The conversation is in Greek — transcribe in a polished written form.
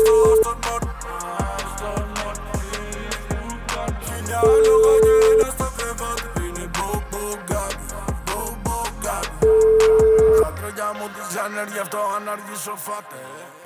Aston Martin. Χίλια λόγια και ένα στο κρεβάτι. Είναι Bugatti. Τα τρόγια μου της Ζάνερ, γι' αυτό αν αργήσω φάτε.